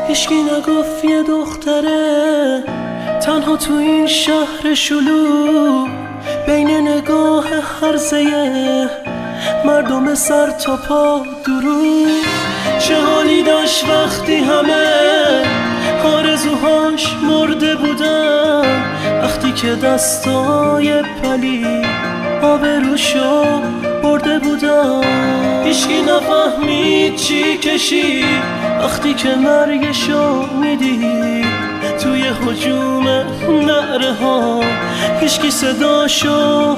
هیچکی نگفت یه دختره تنها تو این شهر شلوغ بین نگاه هرزه مردم سر تا پا درو. چه حالی داشت وقتی همه آرزوهاش مرده بودن، وقتی که دستای پلی آبروشو برده بودن. هیچکی نفهمید چی کشید وقتی که مرگشو میدید توی هجوم نعره ها، هیچکی صداشو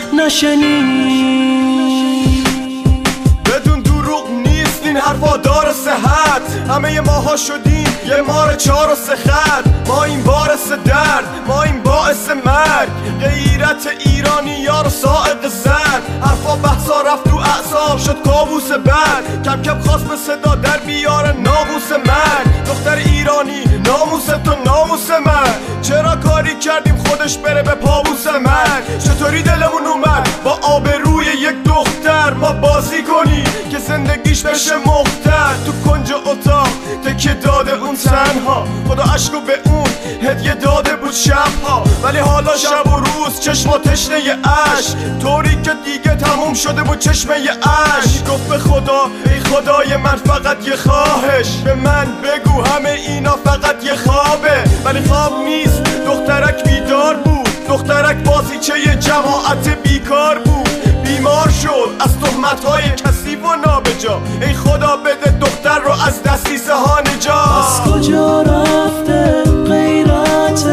نشنید. بدون دروغ نیست این حرفا داره صحت، همه ماها شدیم یه مار 4 و 3 خط. ما این باعث درد، ما این باعث مرگ، غیرت ایرانی یار ساعد زن. حرفا بحثا رفت تو اعصاب شد کابوس بد، کم کم خواست به صدا در بیاره ناموس من. دختر ایرانی ناموس تو ناموس من، چرا کاری کردیم خودش بره به پابوس من؟ چطوری دلمون اومد با آبروی یک دختر ما بازی کنی که زندگیش بشه مختل؟ تو کنج اتاق تکیه داده اون تنها، خدا عشقو به اون هدیه داده بود شبها. ولی حالا شب و روز چشم و تشنه عشق، طوری که دیگه تموم شده بود چشمه عشق. گفت به خدا ای خدای من فقط یه خواهش، به من بگو همه اینا فقط یه خوابه. ولی خواب نیست، دخترک بیدار بود، دخترک بازیچه یه جماعت بیکار بود. بیمار شد از تهمت‌های کثیف و نابجا، ای خدا بده دختر رو از دسیسه ها نجات. از کجا رفته غیرت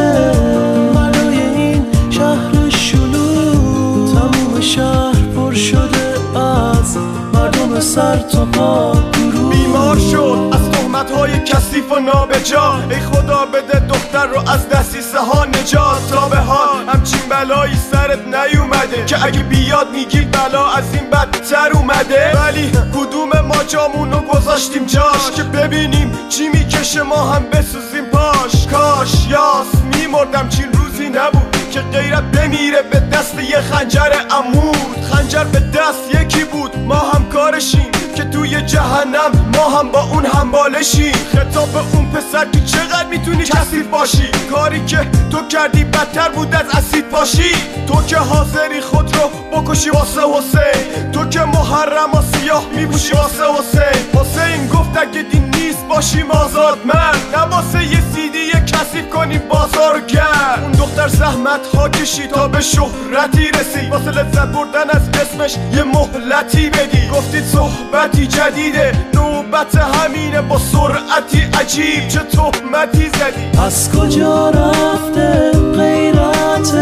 ملای این شهر شلوغ؟ تموم شهر پر شده از مردم سر تا پا درو. بیمار شد از تهمت‌های کثیف و نابجا، ای خدا بده دختر رو از دسیسه ها نجات. تا به حال همچین بلایی سرت نیومده که اگه بیاد میگی بلا از این بدتر اومده. ولی کدوم ما جامونو گذاشتیم جاش که ببینیم چی میکشه ما هم بسوزیم پاش؟ کاش یاس میمردم چین روزی نبود که غیرت بمیره به دست یه خنجر عمود. خنجر به دست یکی بود، ما هم کارشیم که توی جهنم ما هم با اون همبالشیم. خطاب به اون پسر که چقدر میتونی کثیف باشی، کاری که تو کردی بدتر بود از اسید باشی. تو که حاضری خود رو بکشی واسه حسین، تو که محرم و سیاه میپوشی واسه حسین. حسین گفت اگه دین نیست باشیم آزاد من، نه واسه یه سیدی کثیف کنی بازار گرد. اون دختر زحمت ها کشید تا به شهرتی رسید، واسه لذت بردن از اسمش یه مهلتی بدی. گفتید صحبتی جدیده، نوبت همینه با سرعتی عجیب، چه تهمتی زدی؟ از کجا رفته غیرت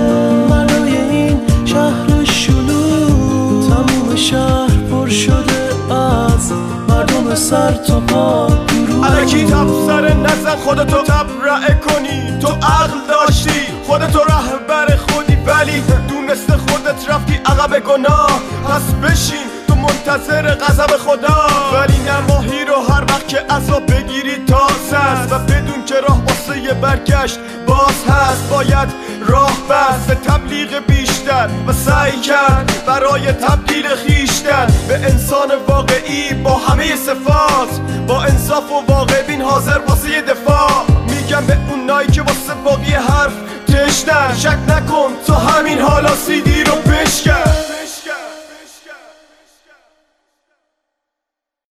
ملای این شهر شلوغ؟ تموم شهر پر شده از مردم سر تا پا درو. الکی تبصره نزن خودتو تبرئه کنی، تو عقل داشتی خودتو رهبر خودی، ولی دونسته خودت رفتی عقب گناه. پس بشین تو منتظر غضب خدا، ولی نماهی رو هر وقت که عذاب بگیری تازه است. و بدون که راه واسه یه برگشت باز هست، باید راه بست به تبلیغ بیشتر و سعی کرد برای تبدیل خیشتن به انسان واقعی با همه صفات، با انصاف و واقع بین حاضر واسه یه دفاع. میگم به اونایی که واسه باقی حرف تشنن، شک نکن تو همین حالا سیدی